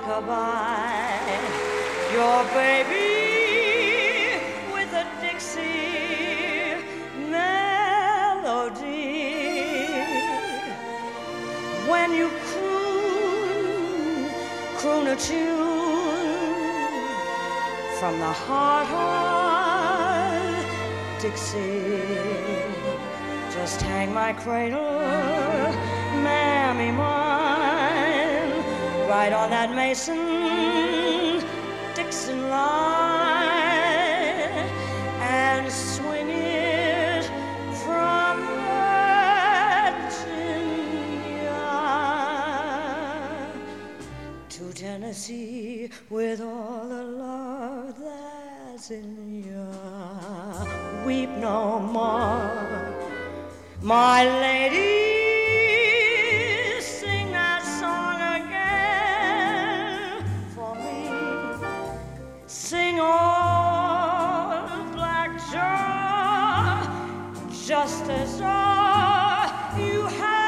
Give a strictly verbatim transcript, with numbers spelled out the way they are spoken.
rock-a-bye. Your baby with a Dixie melody. When you croon, croon a tune from the heart of Dixie. Just hang my cradle, mammy mine, right on that Mason-Dixon line, and swing it from Virginia to Tennessee with all the love that's in ya. Weep no more, my lady, sing that song again for me. Sing old Black Joe, just as though you had